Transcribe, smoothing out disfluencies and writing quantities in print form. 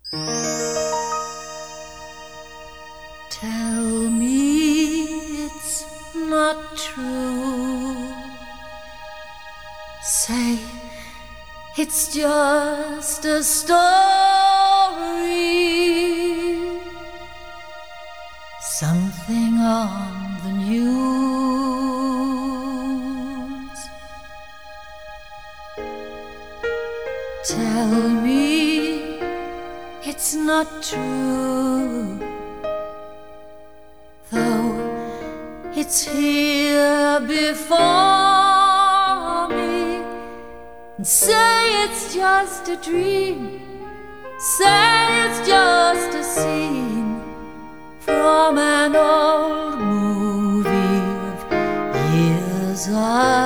Tell me it's not true. Say it's just a story. Something on the news. Tell me it's not true, though it's here before me. And say it's just a dream. Say it's just a scene from an old movie of years ago.